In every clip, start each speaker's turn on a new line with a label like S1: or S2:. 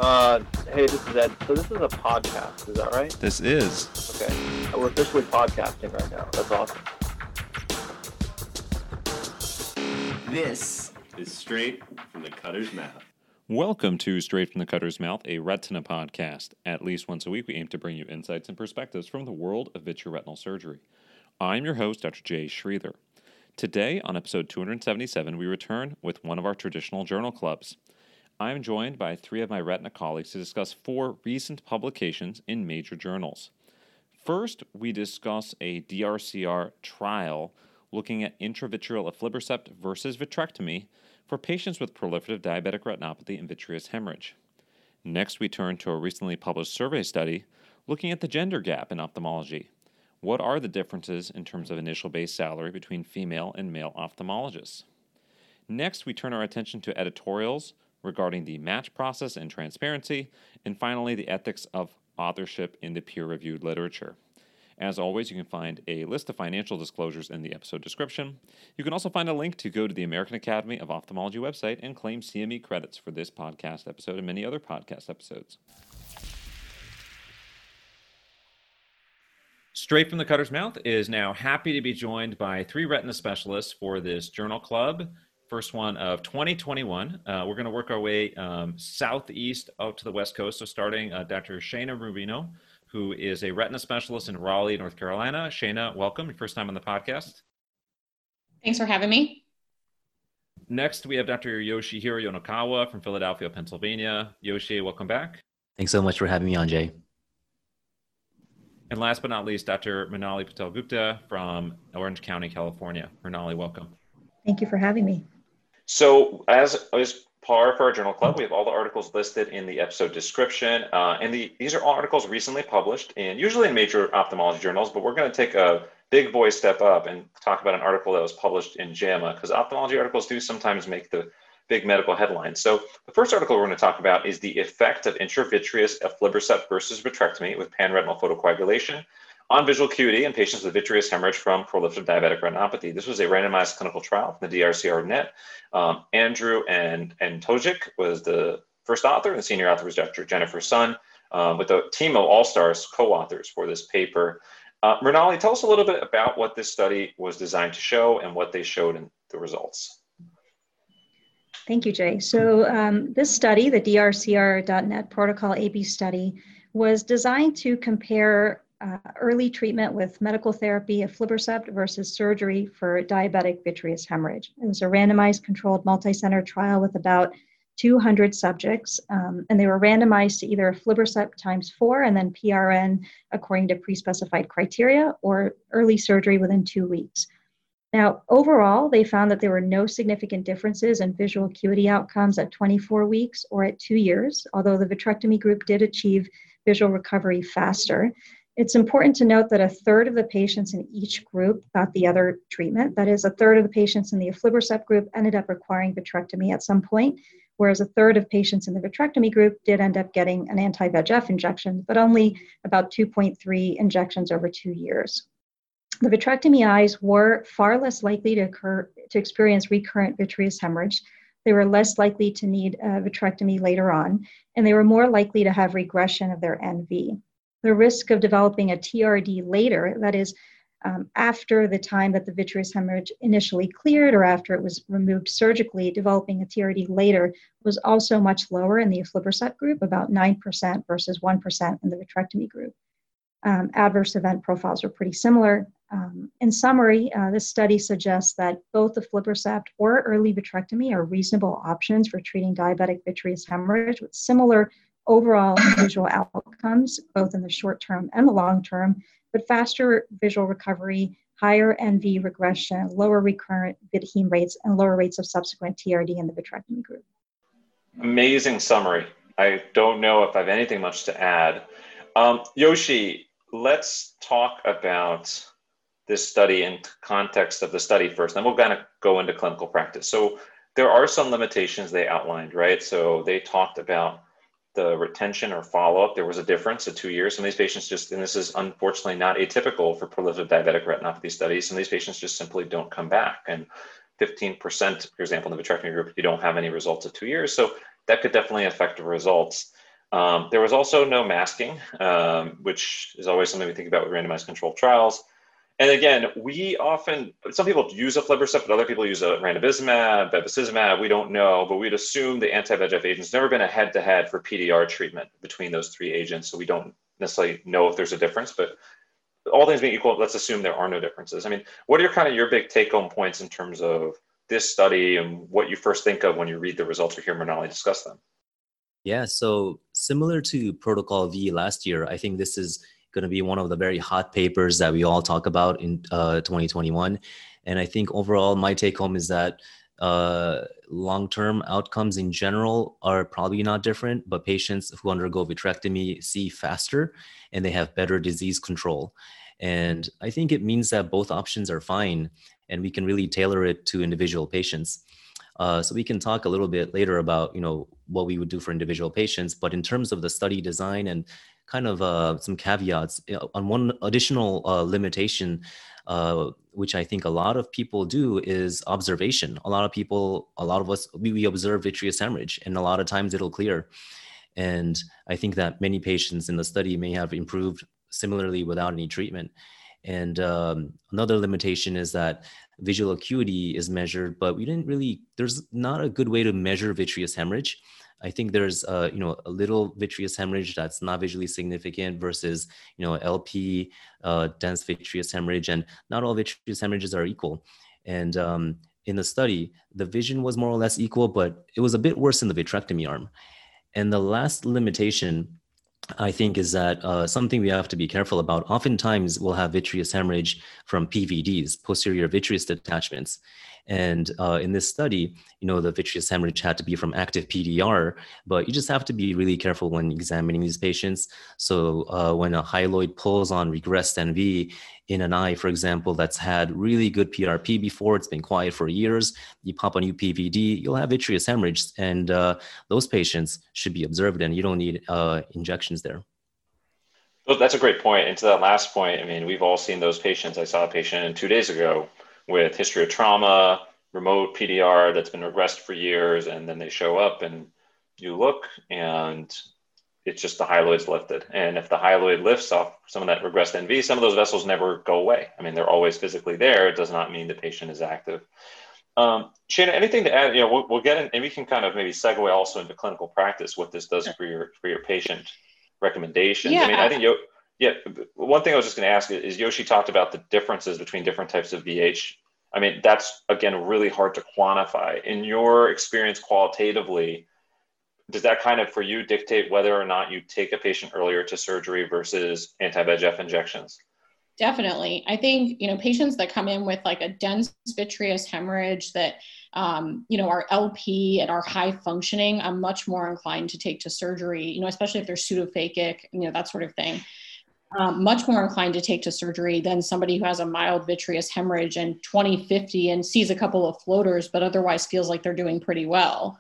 S1: Uh, hey, this is Ed. So this is a podcast, is that right?
S2: This is.
S1: Okay. We're officially podcasting right now. That's awesome.
S3: This is Straight from the Cutter's Mouth.
S2: Welcome to Straight from the Cutter's Mouth, a retina podcast. At least once a week, we aim to bring you insights and perspectives from the world of vitreoretinal surgery. I'm your host, Dr. Jay Schreither. Today, on episode 277, we return with one of our traditional journal clubs. I'm joined by three of my retina colleagues to discuss four recent publications in major journals. First, we discuss a DRCR trial looking at intravitreal aflibercept versus vitrectomy for patients with proliferative diabetic retinopathy and vitreous hemorrhage. Next, we turn to a recently published survey study looking at the gender gap in ophthalmology. What are the differences in terms of initial base salary between female and male ophthalmologists? Next, we turn our attention to editorials regarding the match process and transparency, and finally, the ethics of authorship in the peer-reviewed literature. As always, you can find a list of financial disclosures in the episode description. You can also find a link to go to the American Academy of Ophthalmology website and claim CME credits for this podcast episode and many other podcast episodes. Straight from the Cutter's Mouth is now happy to be joined by three retina specialists for this journal club. First one of 2021. We're going to work our way southeast out to the West Coast. So starting Dr. Shana Rubino, who is a retina specialist in Raleigh, North Carolina. Shana, welcome. Your first time on the podcast.
S4: Thanks for having me.
S2: Next, we have Dr. Yoshihiro Yonokawa from Philadelphia, Pennsylvania. Yoshi, welcome back.
S5: Thanks so much for having me on, Jay.
S2: And last but not least, Dr. Mrinali Patel-Gupta from Orange County, California. Mrinali, welcome.
S6: Thank you for having me.
S7: So as par for our journal club, we have all the articles listed in the episode description. These are all articles recently published, and usually in major ophthalmology journals, but we're going to take a big boy step up and talk about an article that was published in JAMA, because ophthalmology articles do sometimes make the big medical headlines. So the first article we're going to talk about is the effect of intravitreous aflibercept versus vitrectomy with panretinal photocoagulation on visual acuity in patients with vitreous hemorrhage from proliferative diabetic retinopathy. This was a randomized clinical trial from the DRCR-NET. Andrew and Tojic was the first author, and the senior author was Dr. Jennifer Sun, with a team of all-stars co-authors for this paper. Mrinali, tell us a little bit about what this study was designed to show and what they showed in the results.
S6: Thank you, Jay. So this study, the DRCR.NET Protocol AB study, was designed to compare early treatment with medical therapy, aflibercept versus surgery for diabetic vitreous hemorrhage. It was a randomized controlled multi-center trial with about 200 subjects, and they were randomized to either aflibercept ×4 and then PRN according to pre-specified criteria, or early surgery within 2 weeks. Now, overall, they found that there were no significant differences in visual acuity outcomes at 24 weeks or at 2 years, although the vitrectomy group did achieve visual recovery faster. It's important to note that a third of the patients in each group got the other treatment. That is, a third of the patients in the aflibercept group ended up requiring vitrectomy at some point, whereas a third of patients in the vitrectomy group did end up getting an anti-VEGF injection, but only about 2.3 injections over 2 years. The vitrectomy eyes were far less likely to experience recurrent vitreous hemorrhage. They were less likely to need a vitrectomy later on, and they were more likely to have regression of their NV. The risk of developing a TRD later, that is, after the time that the vitreous hemorrhage initially cleared or after it was removed surgically, developing a TRD later was also much lower in the aflibercept group, about 9% versus 1% in the vitrectomy group. Adverse event profiles are pretty similar. In summary, this study suggests that both aflibercept or early vitrectomy are reasonable options for treating diabetic vitreous hemorrhage with similar overall visual outcomes, both in the short term and the long term, but faster visual recovery, higher NV regression, lower recurrent vit heme rates, and lower rates of subsequent TRD in the vitrectomy group.
S7: Amazing summary. I don't know if I have anything much to add. Yoshi, let's talk about this study in context of the study first, then we'll kind of go into clinical practice. So there are some limitations they outlined, right? So they talked about the retention or follow-up. There was a difference at 2 years. Some of these patients just, and this is unfortunately not atypical for proliferative diabetic retinopathy studies, some of these patients just simply don't come back. And 15%, for example, in the vitrectomy group, you don't have any results at 2 years. So that could definitely affect the results. There was also no masking, which is always something we think about with randomized controlled trials. And again, some people use aflibercept, but other people use a ranibizumab, bevacizumab. We don't know, but we'd assume the anti-VEGF agent's never been a head-to-head for PDR treatment between those three agents. So we don't necessarily know if there's a difference, but all things being equal, let's assume there are no differences. I mean, what are your big take-home points in terms of this study and what you first think of when you read the results or hear Mrinalini discuss them?
S5: Yeah, so similar to Protocol V last year, I think this is going to be one of the very hot papers that we all talk about in 2021. And I think overall, my take home is that long-term outcomes in general are probably not different, but patients who undergo vitrectomy see faster and they have better disease control. And I think it means that both options are fine and we can really tailor it to individual patients. So we can talk a little bit later about, what we would do for individual patients, but in terms of the study design and kind of some caveats on one additional limitation, which I think a lot of people do is observation. A lot of us, we observe vitreous hemorrhage and a lot of times it'll clear. And I think that many patients in the study may have improved similarly without any treatment. And another limitation is that visual acuity is measured, but there's not a good way to measure vitreous hemorrhage. I think there's a little vitreous hemorrhage that's not visually significant versus, LP, dense vitreous hemorrhage, and not all vitreous hemorrhages are equal. And in the study, the vision was more or less equal, but it was a bit worse in the vitrectomy arm. And the last limitation, I think, is that something we have to be careful about. Oftentimes we'll have vitreous hemorrhage from PVDs, posterior vitreous detachments. And in this study, the vitreous hemorrhage had to be from active PDR, but you just have to be really careful when examining these patients. So when a hyaloid pulls on regressed NV in an eye, for example, that's had really good PRP before, it's been quiet for years, you pop a new PVD, you'll have vitreous hemorrhage, and those patients should be observed and you don't need injections there.
S7: Well, that's a great point. And to that last point, I mean, we've all seen those patients. I saw a patient 2 days ago with history of trauma, remote PDR that's been regressed for years, and then they show up and you look and it's just the hyaloid's lifted. And if the hyaloid lifts off some of that regressed NV, some of those vessels never go away. I mean, they're always physically there. It does not mean the patient is active. Shana, anything to add? We'll get in, and we can kind of maybe segue also into clinical practice, what this does for your patient recommendations.
S4: Yeah.
S7: I mean, I think one thing I was just going to ask is Yoshi talked about the differences between different types of VH. I mean, that's, again, really hard to quantify. In your experience qualitatively, does that kind of, for you, dictate whether or not you take a patient earlier to surgery versus anti-VEGF injections?
S4: Definitely. I think, patients that come in with like a dense vitreous hemorrhage that, are LP and are high functioning, I'm much more inclined to take to surgery, especially if they're pseudophakic, that sort of thing. Much more inclined to take to surgery than somebody who has a mild vitreous hemorrhage and 20/50 and sees a couple of floaters, but otherwise feels like they're doing pretty well.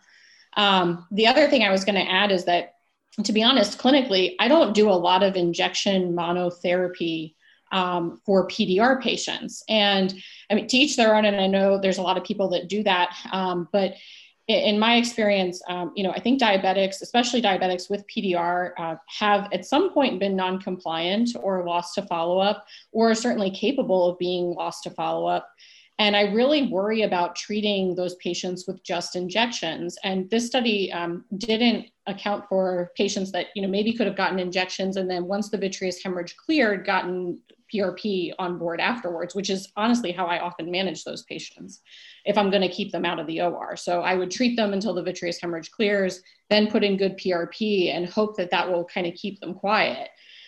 S4: The other thing I was going to add is that, to be honest, clinically, I don't do a lot of injection monotherapy for PDR patients. And I mean, to each their own, and I know there's a lot of people that do that, but in my experience, I think diabetics, especially diabetics with PDR, have at some point been non-compliant or lost to follow-up, or certainly capable of being lost to follow-up. And I really worry about treating those patients with just injections. And this study didn't account for patients that, maybe could have gotten injections and then once the vitreous hemorrhage cleared, gotten PRP on board afterwards, which is honestly how I often manage those patients if I'm going to keep them out of the OR. So I would treat them until the vitreous hemorrhage clears, then put in good PRP and hope that will kind of keep them quiet.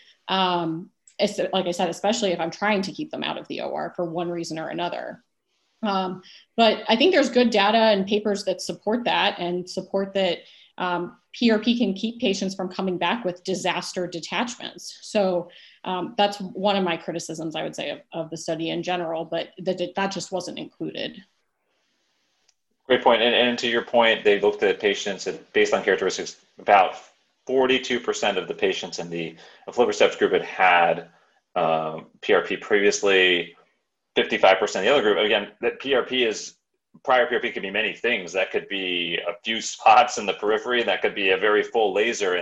S4: Like I said, especially if I'm trying to keep them out of the OR for one reason or another. But I think there's good data and papers that support that and support that PRP can keep patients from coming back with disaster detachments. So that's one of my criticisms, I would say, of the study in general, but that just wasn't included.
S7: Great point. And to your point, they looked at patients at baseline characteristics. About 42% of the patients in the aflibercept group had PRP previously, 55% in the other group. Again, that prior PRP could be many things. That could be a few spots in the periphery. That could be a very full laser. And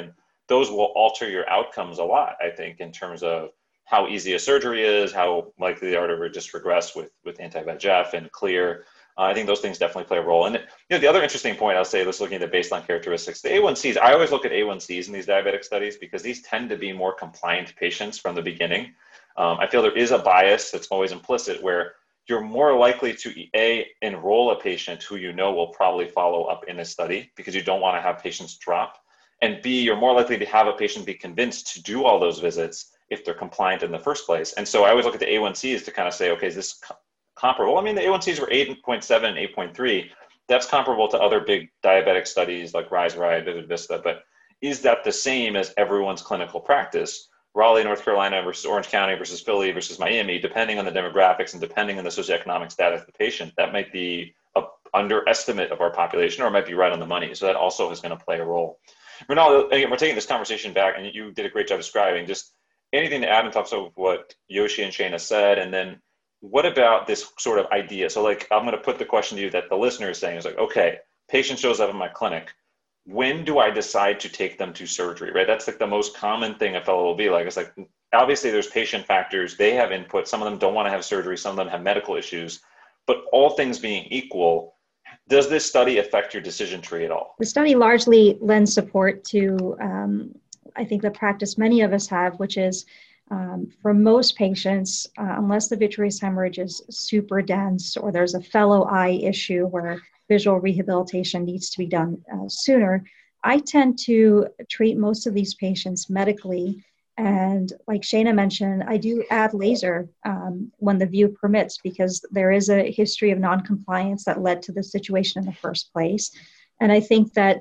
S7: those will alter your outcomes a lot, I think, in terms of how easy a surgery is, how likely they are to just regress with anti-VEGF and clear. I think those things definitely play a role. And the other interesting point I'll say, let's looking at the baseline characteristics, the A1Cs, I always look at A1Cs in these diabetic studies because these tend to be more compliant patients from the beginning. I feel there is a bias that's always implicit where you're more likely to enroll a patient who you know will probably follow up in a study because you don't want to have patients drop. And B, you're more likely to have a patient be convinced to do all those visits if they're compliant in the first place. And so I always look at the A1Cs to kind of say, okay, is this comparable? I mean, the A1Cs were 8.7 and 8.3. That's comparable to other big diabetic studies like RISE, RIDE, Vivid Vista, but is that the same as everyone's clinical practice? Raleigh, North Carolina versus Orange County versus Philly versus Miami, depending on the demographics and depending on the socioeconomic status of the patient, that might be an underestimate of our population or it might be right on the money. So that also is going to play a role. Ronaldo, again, we're taking this conversation back and you did a great job describing just anything to add on top of what Yoshi and Shana said. And then what about this sort of idea? So like, I'm going to put the question to you that the listener is saying is like, okay, patient shows up in my clinic. When do I decide to take them to surgery, right? That's like the most common thing a fellow will be like. It's like, obviously there's patient factors. They have input. Some of them don't want to have surgery. Some of them have medical issues, but all things being equal, does this study affect your decision tree at all?
S6: The study largely lends support to, I think, the practice many of us have, which is for most patients, unless the vitreous hemorrhage is super dense or there's a fellow eye issue where visual rehabilitation needs to be done sooner, I tend to treat most of these patients medically. And like Shana mentioned, I do add laser when the view permits because there is a history of non-compliance that led to the situation in the first place. And I think that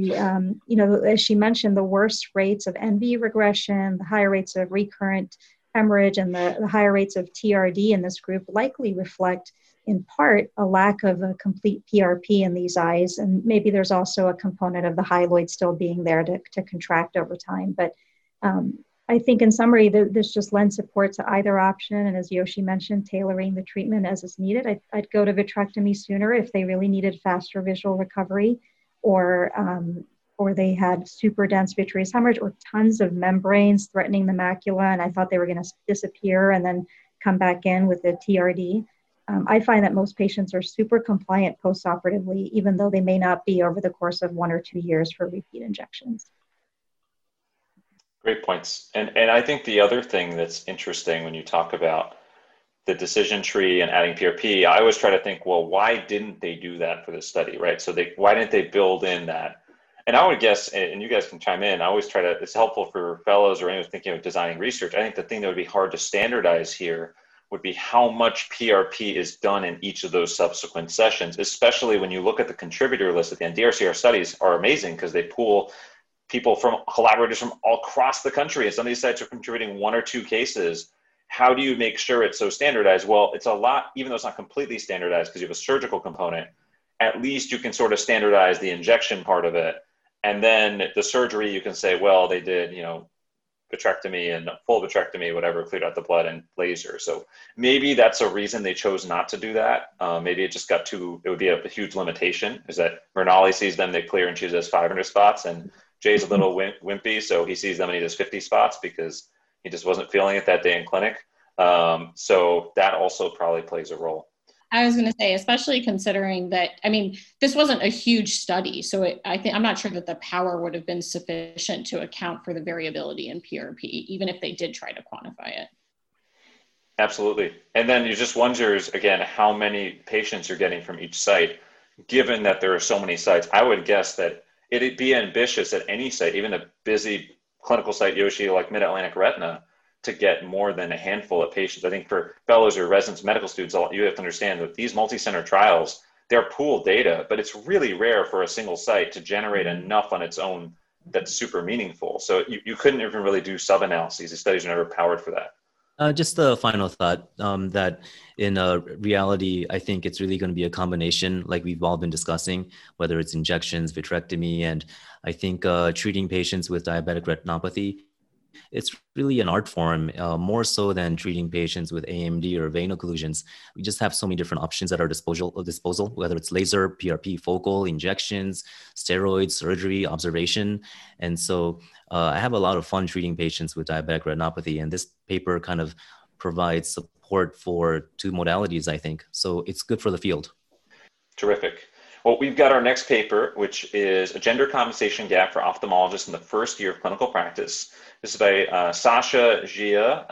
S6: as she mentioned, the worst rates of NV regression, the higher rates of recurrent hemorrhage, and the higher rates of TRD in this group likely reflect in part a lack of a complete PRP in these eyes. And maybe there's also a component of the hyaloid still being there to contract over time. But I think in summary, this just lends support to either option. And as Yoshi mentioned, tailoring the treatment as is needed. I'd go to vitrectomy sooner if they really needed faster visual recovery or they had super dense vitreous hemorrhage or tons of membranes threatening the macula. And I thought they were going to disappear and then come back in with the TRD. I find that most patients are super compliant postoperatively, even though they may not be over the course of 1 or 2 years for repeat injections.
S7: Great points. And I think the other thing that's interesting when you talk about the decision tree and adding PRP, I always try to think, well, why didn't they do that for this study, right? So why didn't they build in that? And I would guess, and you guys can chime in, I always try to, it's helpful for fellows or anyone thinking of designing research. I think the thing that would be hard to standardize here would be how much PRP is done in each of those subsequent sessions, especially when you look at the contributor list at the end. DRCR studies are amazing because they pool people from collaborators from all across the country. And some of these sites are contributing 1 or 2 cases. How do you make sure it's so standardized? Well, it's a lot, even though it's not completely standardized because you have a surgical component, at least you can sort of standardize the injection part of it. And then the surgery, you can say, well, they did, vitrectomy and full vitrectomy, whatever, cleared out the blood and laser. So maybe that's a reason they chose not to do that. Maybe it just got it would be a huge limitation is that Murnali sees them, they clear and she has 500 spots. And Jay's a little wimpy, so he sees them and he does 50 spots because he just wasn't feeling it that day in clinic. So that also probably plays a role.
S4: I was going to say, especially considering that, this wasn't a huge study. So I'm not sure that the power would have been sufficient to account for the variability in PRP, even if they did try to quantify it.
S7: Absolutely. And then you just wonders, again, how many patients you're getting from each site, given that there are so many sites. I would guess that it'd be ambitious at any site, even a busy clinical site, Yoshi, like Mid-Atlantic Retina, to get more than a handful of patients. I think for fellows or residents, medical students, you have to understand that these multi-center trials, they're pooled data, but it's really rare for a single site to generate enough on its own that's super meaningful. So you couldn't even really do sub-analyses. The studies are never powered for that.
S5: Just the final thought that in reality, I think it's really going to be a combination like we've all been discussing, whether it's injections, vitrectomy, and I think treating patients with diabetic retinopathy It's really an art form, more so than treating patients with AMD or vein occlusions. We just have so many different options at our disposal, whether it's laser, PRP, focal, injections, steroids, surgery, observation. And so I have a lot of fun treating patients with diabetic retinopathy. And this paper kind of provides support for two modalities, I think. So it's good for the field.
S7: Terrific. Well, we've got our next paper, which is a gender compensation gap for ophthalmologists in the first year of clinical practice. This is by Sasha Gia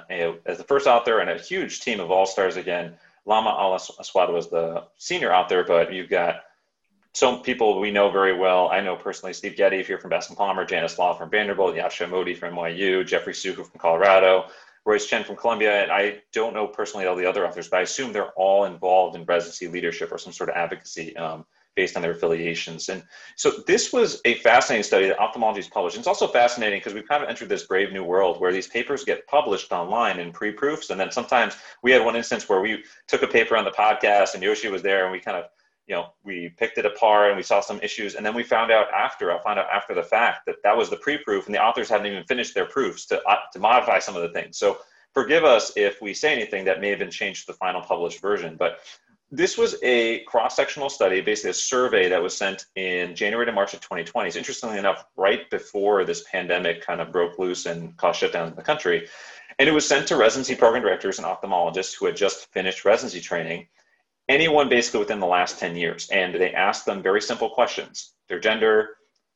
S7: as the first author, and a huge team of all-stars again. Lama Al-Aswad was the senior author, but you've got some people we know very well. I know personally Steve Getty here from Bascom Palmer, Janice Law from Vanderbilt, Yasha Modi from NYU, Jeffrey Suhu from Colorado, Royce Chen from Columbia, and I don't know personally all the other authors, but I assume they're all involved in residency leadership or some sort of advocacy based on their affiliations. And so this was a fascinating study that ophthalmology is published. And it's also fascinating because we've kind of entered this brave new world where these papers get published online in pre-proofs. And then sometimes we had one instance where we took a paper on the podcast and Yoshi was there and we kind of, we picked it apart and we saw some issues. And then we found out after the fact that was the pre-proof and the authors hadn't even finished their proofs to modify some of the things. So forgive us if we say anything that may have been changed to the final published version. But this was a cross-sectional study, basically a survey that was sent in January to March of 2020. It's interestingly enough, right before this pandemic kind of broke loose and caused shutdowns in the country. And it was sent to residency program directors and ophthalmologists who had just finished residency training, anyone basically within the last 10 years. And they asked them very simple questions: their gender,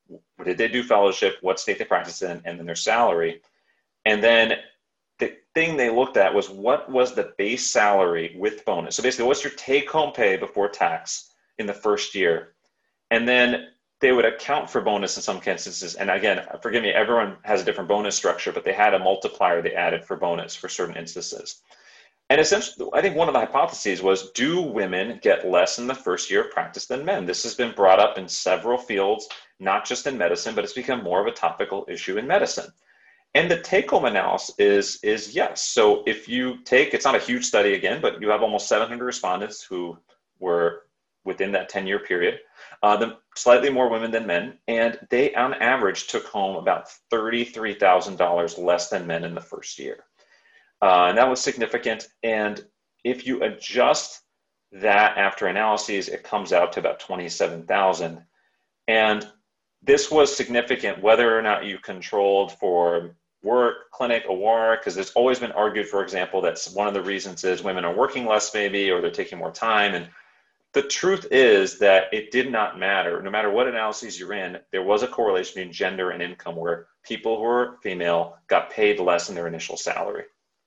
S7: did they do fellowship, what state they practiced in, and then their salary. And then the thing they looked at was what was the base salary with bonus. So basically, what's your take-home pay before tax in the first year? And then they would account for bonus in some instances. And again, forgive me, everyone has a different bonus structure, but they had a multiplier they added for bonus for certain instances. And essentially, I think one of the hypotheses was, do women get less in the first year of practice than men? This has been brought up in several fields, not just in medicine, but it's become more of a topical issue in medicine. And the take-home analysis is yes. So if you take, it's not a huge study again, but you have almost 700 respondents who were within that 10-year period, slightly more women than men, and they on average took home about $33,000 less than men in the first year. And that was significant. And if you adjust that after analyses, it comes out to about 27,000. And this was significant whether or not you controlled for work, clinic, OR, because it's always been argued, for example, that one of the reasons is women are working less maybe, or they're taking more time. And the truth is that it did not matter. No matter what analyses you're in, there was a correlation between gender and income where people who were female got paid less in their initial salary.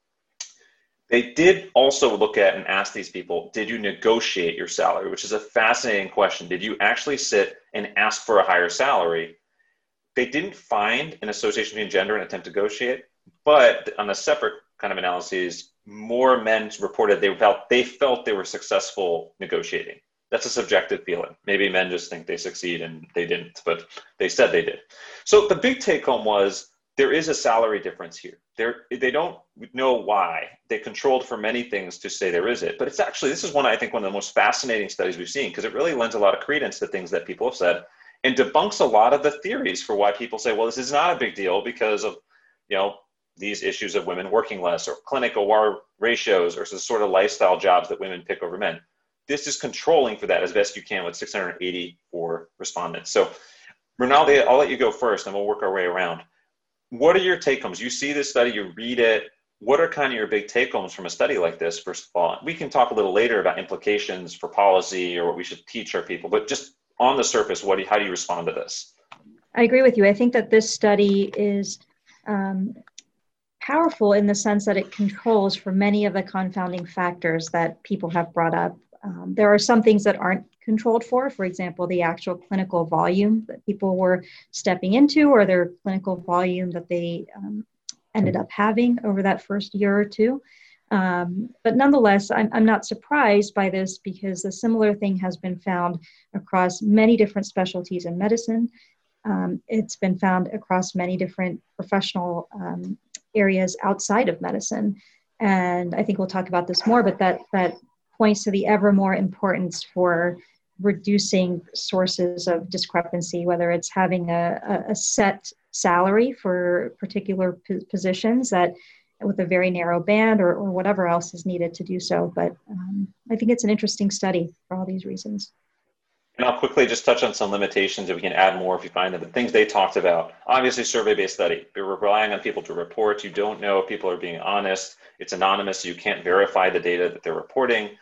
S7: They did also look at and ask these people, did you negotiate your salary, which is a fascinating question. Did you actually sit and ask for a higher salary? They didn't find an association between gender and attempt to negotiate, but on a separate kind of analysis, more men reported they felt they were successful negotiating. That's a subjective feeling. Maybe men just think they succeed and they didn't, but they said they did. So the big take home was, there is a salary difference here. They don't know why. They controlled for many things to say there is it. But it's actually, this is one, I think, one of the most fascinating studies we've seen, because it really lends a lot of credence to things that people have said and debunks a lot of the theories for why people say, well, this is not a big deal because of, these issues of women working less or clinic OR ratios or the sort of lifestyle jobs that women pick over men. This is controlling for that as best you can with 684 respondents. So Rinaldi, I'll let you go first and we'll work our way around. What are your take homes? You see this study, you read it. What are kind of your big take homes from a study like this, first of all? We can talk a little later about implications for policy or what we should teach our people, but just on the surface, how do you respond to this?
S6: I agree with you. I think that this study is powerful in the sense that it controls for many of the confounding factors that people have brought up. There are some things that aren't controlled for example, the actual clinical volume that people were stepping into or their clinical volume that they ended up having over that first year or two. But nonetheless, I'm not surprised by this because a similar thing has been found across many different specialties in medicine. It's been found across many different professional areas outside of medicine. And I think we'll talk about this more, but that points to the ever more importance for reducing sources of discrepancy, whether it's having a set salary for particular positions that with a very narrow band or whatever else is needed to do so. But I think it's an interesting study for all these reasons.
S7: And I'll quickly just touch on some limitations if we can add more if you find them. The things they talked about, obviously survey-based study. You're relying on people to report. You don't know if people are being honest. It's anonymous, so you can't verify the data that they're reporting.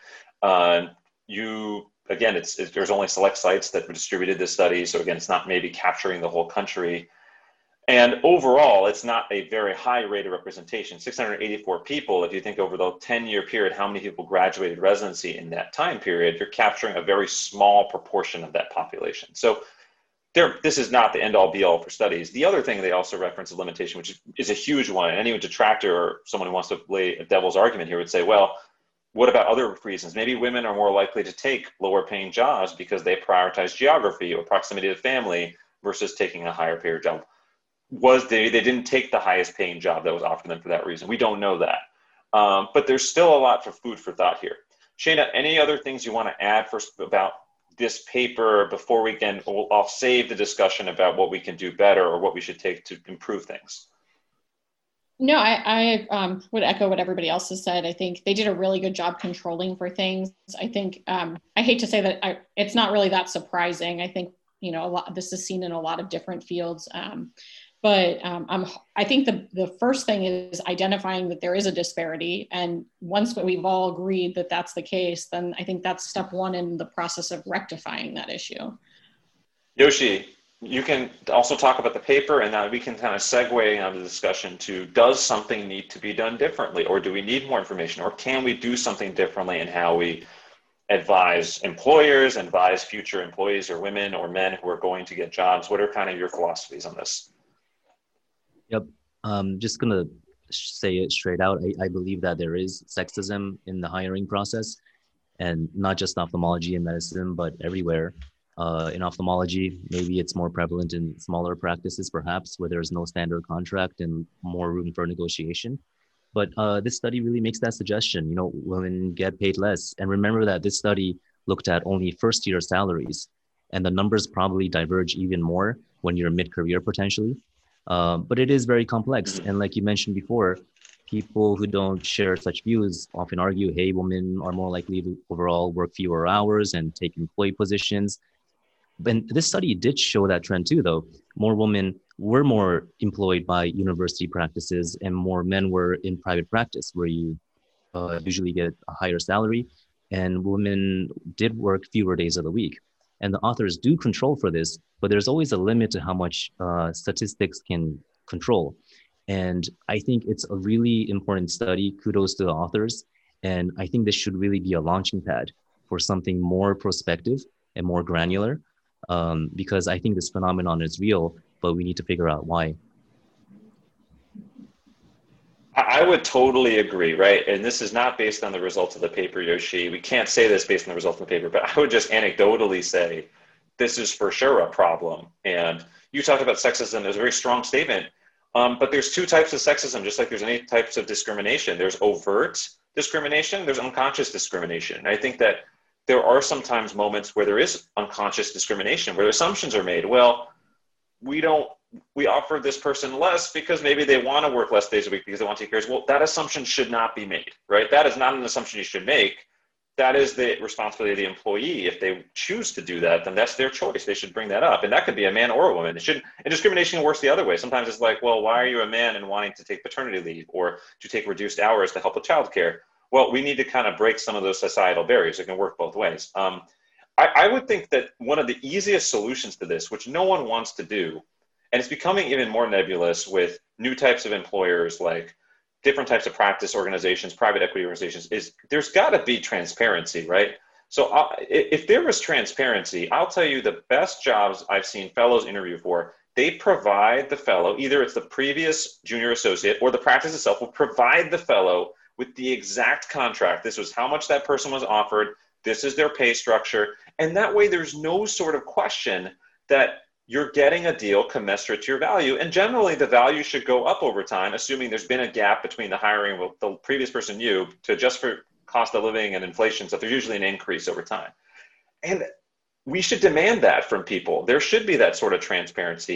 S7: Again, there's only select sites that distributed this study. So again, it's not maybe capturing the whole country. And overall, it's not a very high rate of representation. 684 people, if you think over the 10-year period, how many people graduated residency in that time period, you're capturing a very small proportion of that population. So this is not the end-all be-all for studies. The other thing they also reference a limitation, which is a huge one. Any detractor or someone who wants to lay a devil's argument here would say, well, what about other reasons? Maybe women are more likely to take lower paying jobs because they prioritize geography or proximity to family versus taking a higher paid job. They didn't take the highest paying job that was offered them for that reason. We don't know that. But there's still a lot for food for thought here. Shana, any other things you want to add first about this paper before I'll save the discussion about what we can do better or what we should take to improve things?
S4: No, I would echo what everybody else has said. I think they did a really good job controlling for things. I think, I hate to say that it's not really that surprising. I think, this is seen in a lot of different fields. But I think the first thing is identifying that there is a disparity. And once we've all agreed that that's the case, then I think that's step one in the process of rectifying that issue.
S7: Yoshi, you can also talk about the paper, and now we can kind of segue on the discussion to, does something need to be done differently? Or do we need more information? Or can we do something differently in how we advise employers, advise future employees or women or men who are going to get jobs? What are kind of your philosophies on this?
S5: Yep. Just going to say it straight out. I believe that there is sexism in the hiring process, and not just ophthalmology and medicine, but everywhere. In ophthalmology, maybe it's more prevalent in smaller practices, perhaps, where there's no standard contract and more room for negotiation. But this study really makes that suggestion. Women get paid less. And remember that this study looked at only first-year salaries, and the numbers probably diverge even more when you're mid-career potentially. But it is very complex. And like you mentioned before, people who don't share such views often argue, hey, women are more likely to overall work fewer hours and take employee positions. And this study did show that trend too, though. More women were more employed by university practices and more men were in private practice, where you usually get a higher salary, and women did work fewer days of the week. And the authors do control for this, but there's always a limit to how much statistics can control. And I think it's a really important study. Kudos to the authors. And I think this should really be a launching pad for something more prospective and more granular, because I think this phenomenon is real, but we need to figure out why.
S7: I would totally agree, right? And this is not based on the results of the paper, Yoshi. We can't say this based on the results of the paper, but I would just anecdotally say this is for sure a problem. And you talked about sexism. There's a very strong statement, but there's two types of sexism, just like there's any types of discrimination. There's overt discrimination, there's unconscious discrimination. And I think that there are sometimes moments where there is unconscious discrimination, where assumptions are made. Well, we offer this person less because maybe they want to work less days a week because they want to take care of us. Well, that assumption should not be made, right? That is not an assumption you should make. That is the responsibility of the employee. If they choose to do that, then that's their choice. They should bring that up. And that could be a man or a woman. And discrimination works the other way. Sometimes it's like, well, why are you a man and wanting to take paternity leave or to take reduced hours to help with childcare? Well, we need to kind of break some of those societal barriers. It can work both ways. I would think that one of the easiest solutions to this, which no one wants to do, and it's becoming even more nebulous with new types of employers, like different types of practice organizations, private equity organizations, is there's got to be transparency, right? So if there was transparency, I'll tell you the best jobs I've seen fellows interview for, they provide the fellow, either it's the previous junior associate or the practice itself will provide the fellow with the exact contract. This was how much that person was offered. This is their pay structure. And that way there's no sort of question that you're getting a deal commensurate to your value. And generally the value should go up over time, assuming there's been a gap between the hiring of the previous person to adjust for cost of living and inflation. So there's usually an increase over time. And we should demand that from people. There should be that sort of transparency.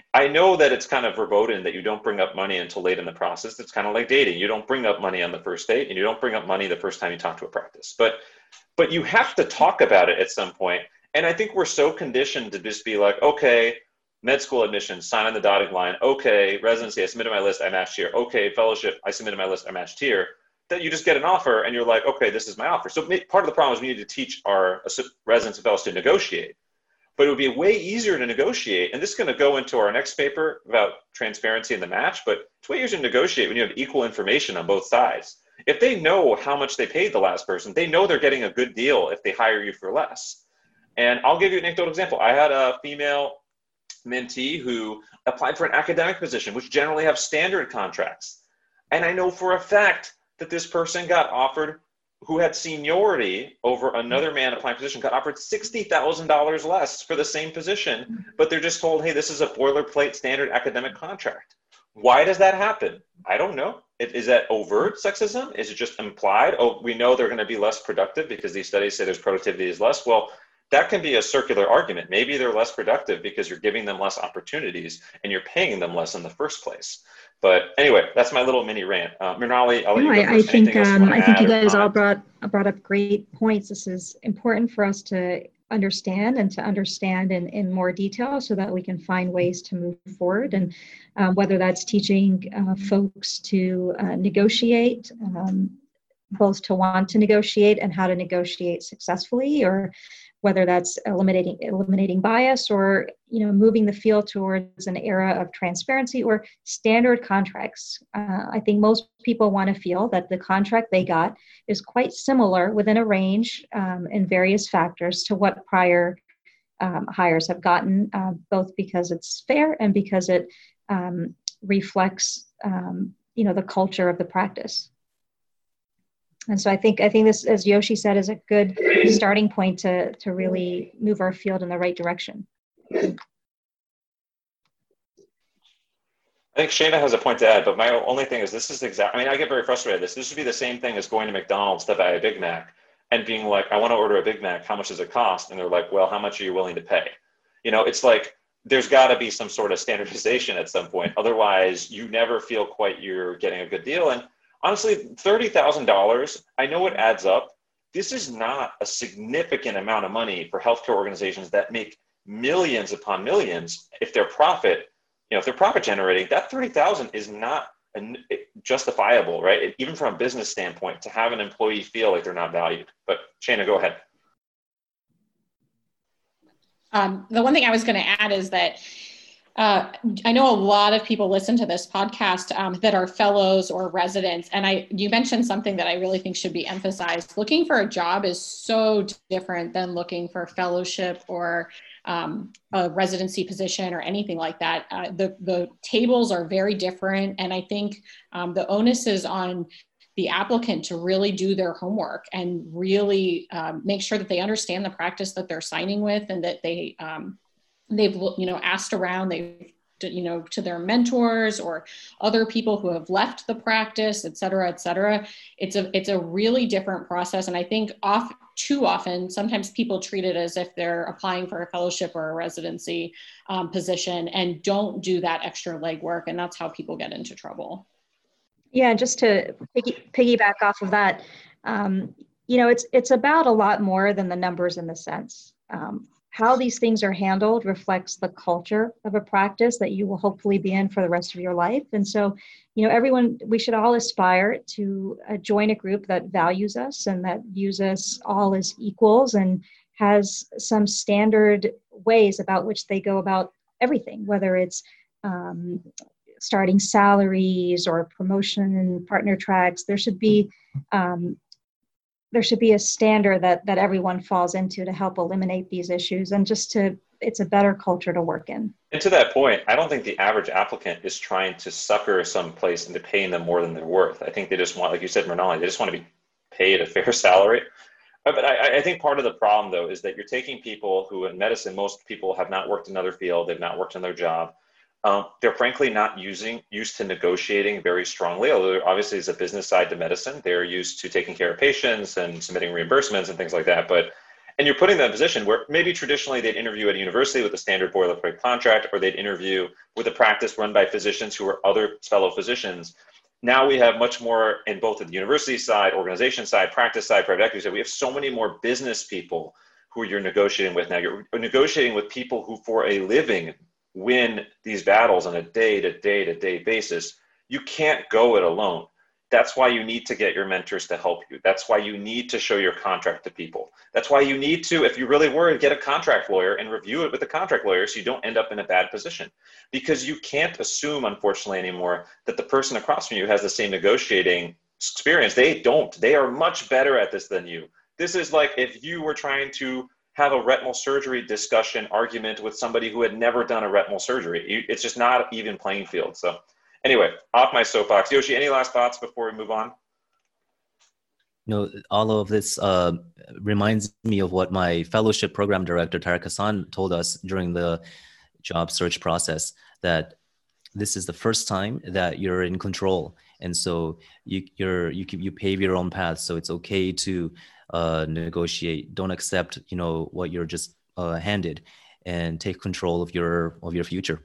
S7: I know that it's kind of verboten that you don't bring up money until late in the process. It's kind of like dating. You don't bring up money on the first date, and you don't bring up money the first time you talk to a practice. But you have to talk about it at some point. And I think we're so conditioned to just be like, okay, med school admission, sign on the dotted line. Okay, residency, I submitted my list, I matched here. Okay, fellowship, I submitted my list, I matched here. That you just get an offer and you're like, okay, this is my offer. So part of the problem is we need to teach our residents and fellows to negotiate. But it would be way easier to negotiate. And this is going to go into our next paper about transparency in the match, but it's way easier to negotiate when you have equal information on both sides. If they know how much they paid the last person, they know they're getting a good deal if they hire you for less. And I'll give you an anecdotal example. I had a female mentee who applied for an academic position, which generally have standard contracts. And I know for a fact that this person got offered, who had seniority over another man applying for position, got offered $60,000 less for the same position, but they're just told, hey, this is a boilerplate standard academic contract. Why does that happen? I don't know. Is that overt sexism? Is it just implied? Oh, we know they're going to be less productive because these studies say there's productivity is less. Well, that can be a circular argument. Maybe they're less productive because you're giving them less opportunities and you're paying them less in the first place. But anyway, that's my little mini rant. Mrinali, I'll let you go first.
S6: I think you guys all brought up great points. This is important for us to understand and to understand in more detail so that we can find ways to move forward. And whether that's teaching folks to negotiate, both to want to negotiate and how to negotiate successfully, or whether that's eliminating bias, or moving the field towards an era of transparency or standard contracts. I think most people want to feel that the contract they got is quite similar within a range and various factors to what prior hires have gotten, both because it's fair and because it reflects the culture of the practice. And so I think this, as Yoshi said, is a good starting point to really move our field in the right direction.
S7: I think Shana has a point to add, but my only thing is I get very frustrated with this. This would be the same thing as going to McDonald's to buy a Big Mac and being like, I want to order a Big Mac. How much does it cost? And they're like, well, how much are you willing to pay? It's like, there's got to be some sort of standardization at some point. Otherwise, you never feel quite you're getting a good deal. And honestly, $30,000, I know it adds up. This is not a significant amount of money for healthcare organizations that make millions upon millions. If they're profit generating, that $30,000 is not justifiable, right? Even from a business standpoint, to have an employee feel like they're not valued. But Shana, go ahead.
S4: The one thing I was going to add is that I know a lot of people listen to this podcast that are fellows or residents. And you mentioned something that I really think should be emphasized. Looking for a job is so different than looking for fellowship or a residency position or anything like that. The tables are very different. And I think the onus is on the applicant to really do their homework and really make sure that they understand the practice that they're signing with, and that they've asked around, to their mentors or other people who have left the practice, et cetera, et cetera. It's a really different process. And I think too often, sometimes people treat it as if they're applying for a fellowship or a residency position and don't do that extra legwork. And that's how people get into trouble.
S6: Yeah, just to piggyback off of that, it's about a lot more than the numbers in the sense. How these things are handled reflects the culture of a practice that you will hopefully be in for the rest of your life. And so, we should all aspire to join a group that values us and that views us all as equals and has some standard ways about which they go about everything, whether it's starting salaries or promotion and partner tracks. There should be a standard that everyone falls into to help eliminate these issues, and it's a better culture to work in.
S7: And to that point, I don't think the average applicant is trying to sucker some place into paying them more than they're worth. I think they just want, like you said, Mrinali, they just want to be paid a fair salary. But I think part of the problem, though, is that you're taking people who in medicine, most people have not worked in another field, they've not worked in their job. They're frankly not used to negotiating very strongly, although obviously there's a business side to medicine. They're used to taking care of patients and submitting reimbursements and things like that. And you're putting them in a position where maybe traditionally they'd interview at a university with a standard boilerplate contract, or they'd interview with a practice run by physicians who are other fellow physicians. Now we have much more in both the university side, organization side, practice side, private equity side. We have so many more business people who you're negotiating with now. You're negotiating with people who for a living win these battles on a day-to-day basis. You can't go it alone. That's why you need to get your mentors to help you. That's why you need to show your contract to people. That's why you need to, if you're really worried, get a contract lawyer and review it with a contract lawyer so you don't end up in a bad position. Because you can't assume, unfortunately, anymore that the person across from you has the same negotiating experience. They don't. They are much better at this than you. This is like if you were trying to have a retinal surgery discussion argument with somebody who had never done a retinal surgery. It's just not an even playing field. So anyway, off my soapbox. Yoshi, any last thoughts before we move on?
S5: No, all of this reminds me of what my fellowship program director, Tariq Hassan, told us during the job search process, that this is the first time that you're in control. And so you pave your own path. So it's okay to negotiate. Don't accept, what you're just handed, and take control of your future.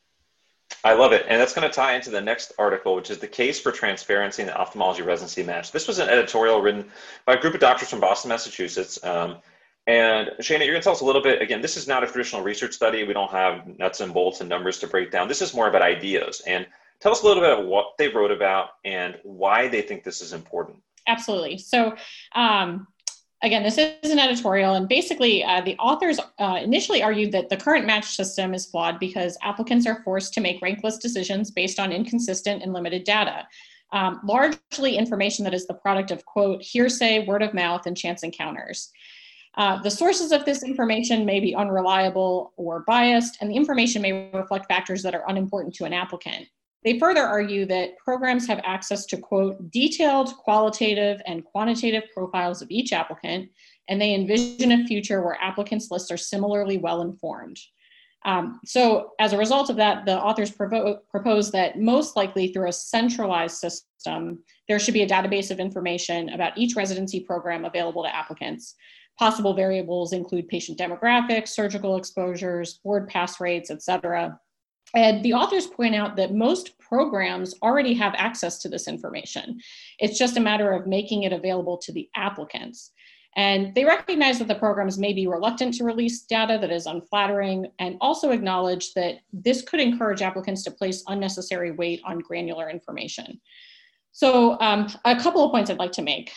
S7: I love it. And that's going to tie into the next article, which is the case for transparency in the ophthalmology residency match. This was an editorial written by a group of doctors from Boston, Massachusetts. And Shana, you're going to tell us a little bit, again, this is not a traditional research study. We don't have nuts and bolts and numbers to break down. This is more about ideas. And tell us a little bit about what they wrote about and why they think this is important.
S4: Absolutely. So, again, this is an editorial, and basically the authors initially argued that the current match system is flawed because applicants are forced to make rankless decisions based on inconsistent and limited data, largely information that is the product of, quote, hearsay, word of mouth, and chance encounters. The sources of this information may be unreliable or biased, and the information may reflect factors that are unimportant to an applicant. They further argue that programs have access to, quote, detailed qualitative and quantitative profiles of each applicant, and they envision a future where applicants' lists are similarly well informed. So as a result of that, the authors propose that most likely through a centralized system, there should be a database of information about each residency program available to applicants. Possible variables include patient demographics, surgical exposures, board pass rates, et cetera. And the authors point out that most programs already have access to this information. It's just a matter of making it available to the applicants. And they recognize that the programs may be reluctant to release data that is unflattering, and also acknowledge that this could encourage applicants to place unnecessary weight on granular information. So a couple of points I'd like to make.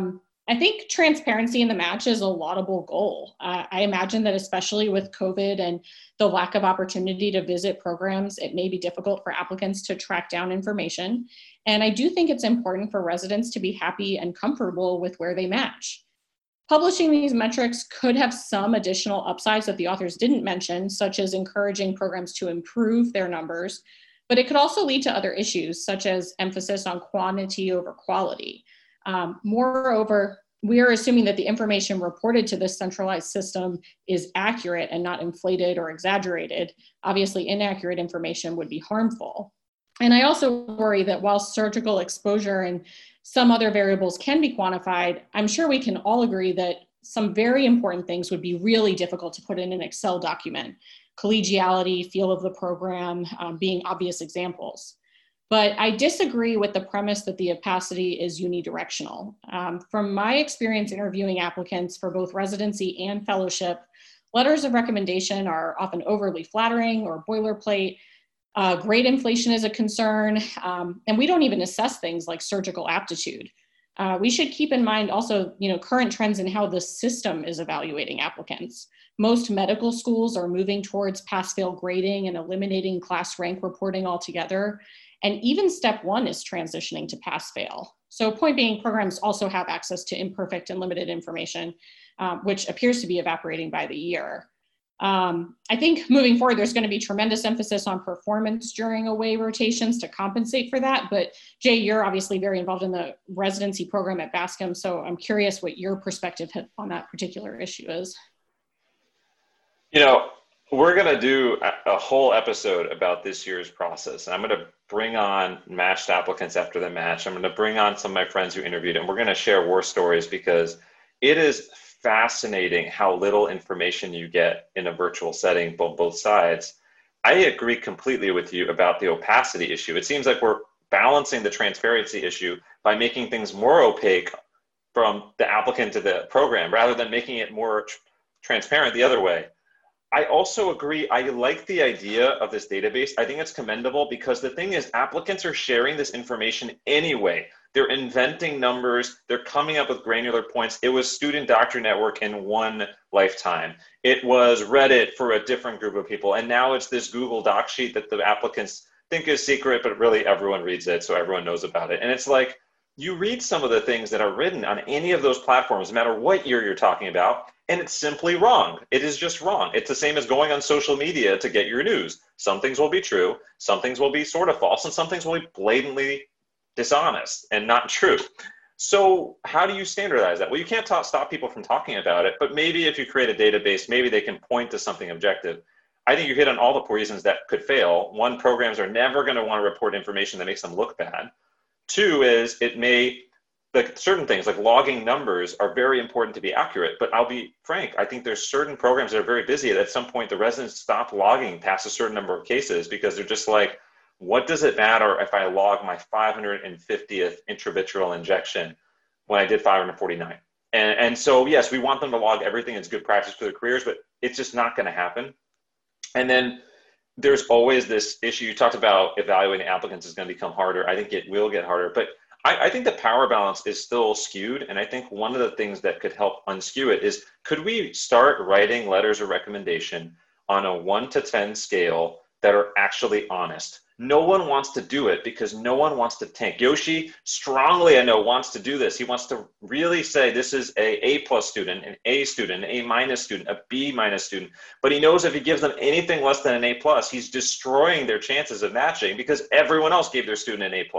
S4: I think transparency in the match is a laudable goal. I imagine that especially with COVID and the lack of opportunity to visit programs, it may be difficult for applicants to track down information. And I do think it's important for residents to be happy and comfortable with where they match. Publishing these metrics could have some additional upsides that the authors didn't mention, such as encouraging programs to improve their numbers, but it could also lead to other issues, such as emphasis on quantity over quality. Moreover, we are assuming that the information reported to this centralized system is accurate and not inflated or exaggerated. Obviously, inaccurate information would be harmful. And I also worry that while surgical exposure and some other variables can be quantified, I'm sure we can all agree that some very important things would be really difficult to put in an Excel document. Collegiality, feel of the program, being obvious examples. But I disagree with the premise that the opacity is unidirectional. From my experience interviewing applicants for both residency and fellowship, letters of recommendation are often overly flattering or boilerplate. Grade inflation is a concern, and we don't even assess things like surgical aptitude. We should keep in mind also, current trends in how the system is evaluating applicants. Most medical schools are moving towards pass-fail grading and eliminating class rank reporting altogether. And even step one is transitioning to pass-fail. So point being, programs also have access to imperfect and limited information, which appears to be evaporating by the year. I think moving forward, there's going to be tremendous emphasis on performance during away rotations to compensate for that. But Jay, you're obviously very involved in the residency program at Bascom. So I'm curious what your perspective on that particular issue is.
S7: We're going to do a whole episode about this year's process. And I'm going to bring on matched applicants after the match. I'm going to bring on some of my friends who interviewed, and we're going to share war stories because it is fascinating how little information you get in a virtual setting, both sides. I agree completely with you about the opacity issue. It seems like we're balancing the transparency issue by making things more opaque from the applicant to the program rather than making it more transparent the other way. I also agree. I like the idea of this database. I think it's commendable because the thing is, applicants are sharing this information anyway. They're inventing numbers. They're coming up with granular points. It was Student Doctor Network in one lifetime. It was Reddit for a different group of people. And now it's this Google Doc sheet that the applicants think is secret, but really everyone reads it, so everyone knows about it. And it's like, you read some of the things that are written on any of those platforms, no matter what year you're talking about, and it's simply wrong. It is just wrong. It's the same as going on social media to get your news. Some things will be true, some things will be sort of false, and some things will be blatantly dishonest and not true. So how do you standardize that? Well, you can't stop people from talking about it, but maybe if you create a database, maybe they can point to something objective. I think you hit on all the reasons that could fail. One, programs are never going to want to report information that makes them look bad. Two is like certain things like logging numbers are very important to be accurate, but I'll be frank, I think there's certain programs that are very busy that at some point the residents stop logging past a certain number of cases because they're just like, what does it matter if I log my 550th intravitreal injection when I did 549? And so, yes, we want them to log everything. It's good practice for their careers, but it's just not going to happen. And then there's always this issue. You talked about evaluating applicants is going to become harder. I think it will get harder, but I think the power balance is still skewed. And I think one of the things that could help unskew it is, could we start writing letters of recommendation on a 1 to 10 scale that are actually honest? No one wants to do it because no one wants to tank. Yoshi strongly, I know, wants to do this. He wants to really say this is a A+ student, an A student, an A- student, a B- student. But he knows if he gives them anything less than an A+, he's destroying their chances of matching because everyone else gave their student an A+.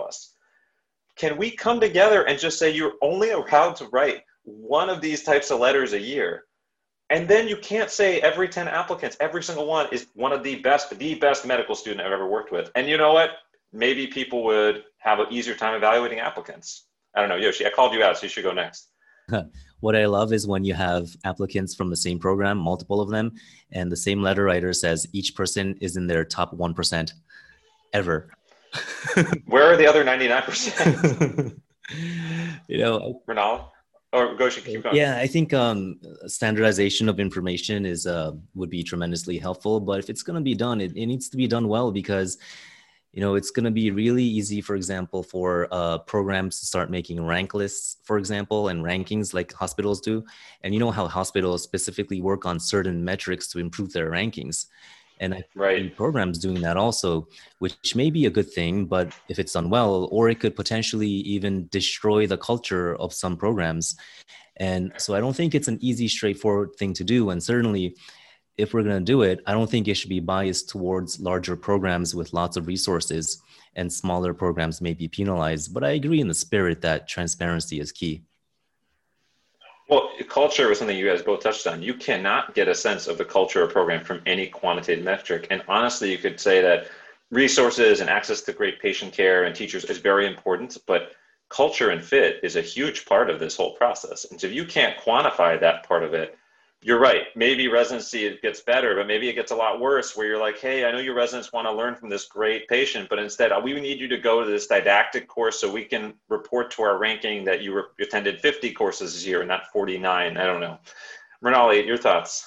S7: Can we come together and just say you're only allowed to write one of these types of letters a year? And then you can't say every 10 applicants, every single one is one of the best medical student I've ever worked with. And you know what? Maybe people would have an easier time evaluating applicants. I don't know, Yoshi, I called you out, so you should go next.
S5: What I love is when you have applicants from the same program, multiple of them, and the same letter writer says each person is in their top 1% ever.
S7: Where are the other 99%? Renal? Or Goshi, keep going.
S5: Yeah, I think standardization of information is would be tremendously helpful. But if it's going to be done, it needs to be done well because, it's going to be really easy, for example, for programs to start making rank lists, for example, and rankings like hospitals do. And you know how hospitals specifically work on certain metrics to improve their rankings. And I think programs doing that also, which may be a good thing, but if it's done well, or it could potentially even destroy the culture of some programs. And so I don't think it's an easy, straightforward thing to do. And certainly if we're going to do it, I don't think it should be biased towards larger programs with lots of resources, and smaller programs may be penalized. But I agree in the spirit that transparency is key.
S7: Well, culture was something you guys both touched on. You cannot get a sense of the culture of a program from any quantitative metric. And honestly, you could say that resources and access to great patient care and teachers is very important, but culture and fit is a huge part of this whole process. And so if you can't quantify that part of it, you're right. Maybe residency it gets better, but maybe it gets a lot worse where you're like, hey, I know your residents want to learn from this great patient, but instead we need you to go to this didactic course so we can report to our ranking that you attended 50 courses this year and not 49. I don't know. Mrinali, your thoughts?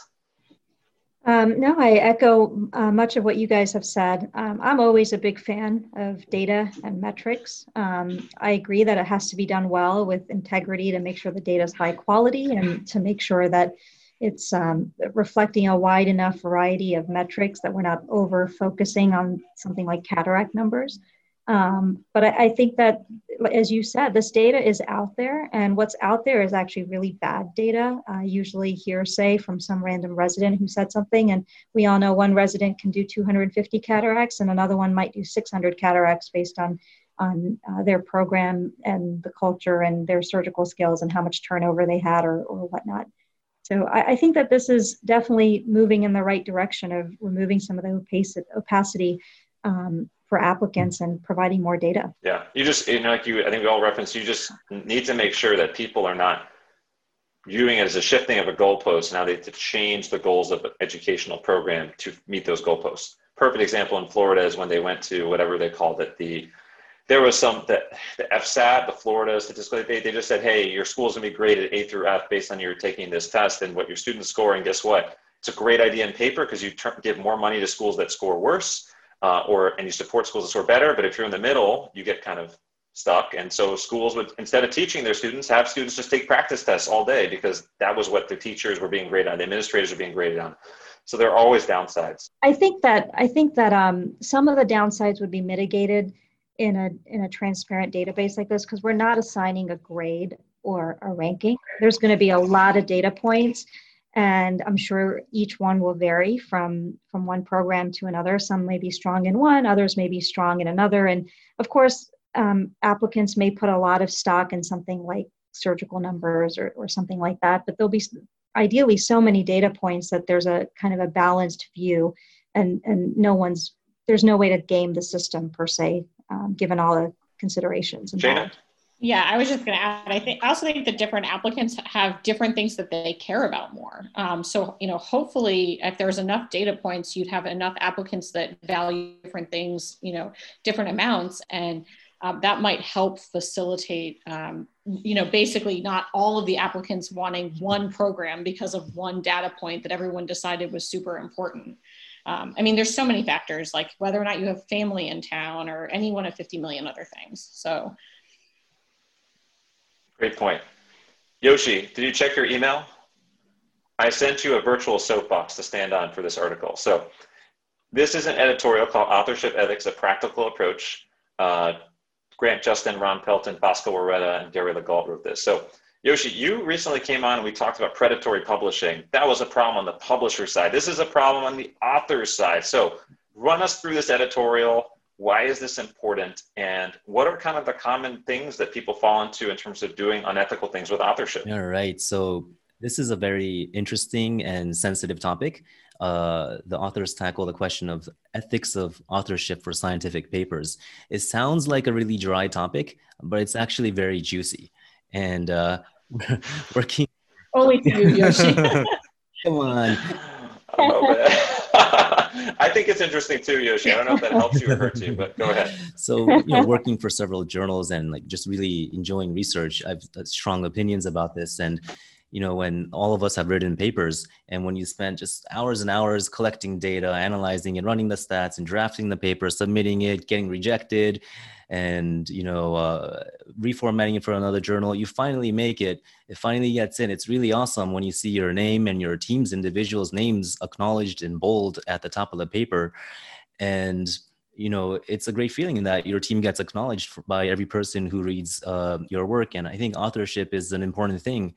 S6: No, I echo much of what you guys have said. I'm always a big fan of data and metrics. I agree that it has to be done well with integrity to make sure the data is high quality and to make sure that it's reflecting a wide enough variety of metrics that we're not over focusing on something like cataract numbers. But I think that, as you said, this data is out there, and what's out there is actually really bad data, usually hearsay from some random resident who said something. And we all know one resident can do 250 cataracts and another one might do 600 cataracts based on their program and the culture and their surgical skills and how much turnover they had or whatnot. So I think that this is definitely moving in the right direction of removing some of the opacity for applicants and providing more data.
S7: Yeah, I think we all referenced, you just need to make sure that people are not viewing it as a shifting of a goalpost. Now they have to change the goals of an educational program to meet those goalposts. Perfect example in Florida is when they went to whatever they called it, there was the FSAT, the Florida statistical, they just said, hey, your school's gonna be graded A through F based on your taking this test and what your students score. And guess what? It's a great idea in paper because you give more money to schools that score worse, and you support schools that score better. But if you're in the middle, you get kind of stuck. And so schools would, instead of teaching their students, have students just take practice tests all day because that was what the teachers were being graded on, the administrators were being graded on. So there are always downsides.
S6: I think that some of the downsides would be mitigated in a transparent database like this, because we're not assigning a grade or a ranking. There's going to be a lot of data points, and I'm sure each one will vary from one program to another. Some may be strong in one, others may be strong in another. And of course, applicants may put a lot of stock in something like surgical numbers or something like that, but there'll be ideally so many data points that there's a kind of a balanced view, and there's no way to game the system per se, given all the considerations involved.
S7: Jana?
S4: Yeah, I was just going to add, I also think that different applicants have different things that they care about more. So, hopefully if there's enough data points, you'd have enough applicants that value different things, different amounts, and that might help facilitate, basically not all of the applicants wanting one program because of one data point that everyone decided was super important. There's so many factors, like whether or not you have family in town or any one of 50 million other things. So.
S7: Great point. Yoshi, did you check your email? I sent you a virtual soapbox to stand on for this article. So this is an editorial called Authorship Ethics, a Practical Approach. Grant Justin, Ron Pelton, Bosco Loretta, and Gary Legault wrote this. So Yoshi, you recently came on and we talked about predatory publishing. That was a problem on the publisher side. This is a problem on the author's side. So run us through this editorial. Why is this important? And what are kind of the common things that people fall into in terms of doing unethical things with authorship?
S5: All right. So this is a very interesting and sensitive topic. The authors tackle the question of ethics of authorship for scientific papers. It sounds like a really dry topic, but it's actually very juicy. And working
S4: only to you, Yoshi.
S5: Come on.
S7: I think it's interesting too, Yoshi. I don't know if that helps you or hurts you, but go ahead.
S5: So, working for several journals and just really enjoying research, I've strong opinions about this. And when all of us have written papers, and when you spend just hours and hours collecting data, analyzing and running the stats and drafting the paper, submitting it, getting rejected, and reformatting it for another journal, you finally make it. It finally gets in. It's really awesome when you see your name and your team's individuals' names acknowledged in bold at the top of the paper. And it's a great feeling in that your team gets acknowledged by every person who reads your work. And I think authorship is an important thing.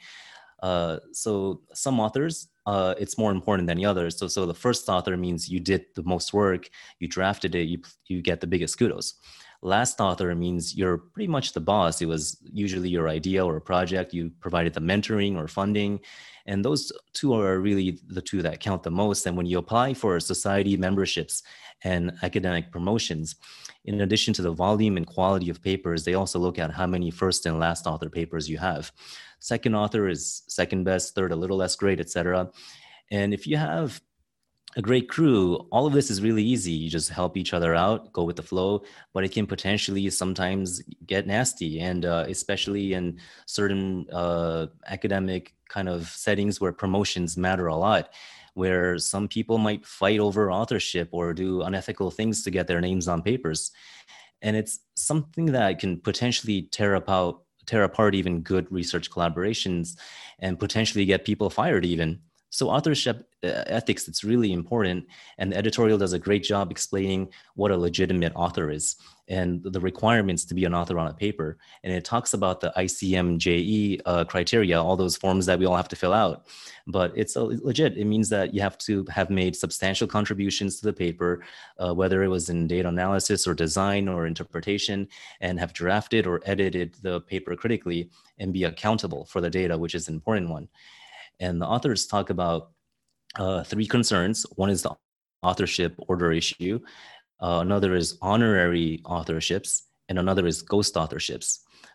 S5: So some authors, it's more important than the others. So the first author means you did the most work, you drafted it, you get the biggest kudos. Last author means you're pretty much the boss. It was usually your idea or a project. You provided the mentoring or funding. And those two are really the two that count the most. And when you apply for society memberships and academic promotions, in addition to the volume and quality of papers, they also look at how many first and last author papers you have. Second author is second best, third a little less great, etc. And if you have a great crew, all of this is really easy. You just help each other out, go with the flow, but it can potentially sometimes get nasty. And especially in certain academic kind of settings where promotions matter a lot, where some people might fight over authorship or do unethical things to get their names on papers. And it's something that can potentially tear apart even good research collaborations and potentially get people fired even. So authorship ethics, it's really important. And the editorial does a great job explaining what a legitimate author is and the requirements to be an author on a paper. And it talks about the ICMJE criteria, all those forms that we all have to fill out. But it's legit. It means that you have to have made substantial contributions to the paper, whether it was in data analysis or design or interpretation, and have drafted or edited the paper critically and be accountable for the data, which is an important one. And the authors talk about three concerns. One is the authorship order issue. Another is honorary authorships. And another is ghost authorships.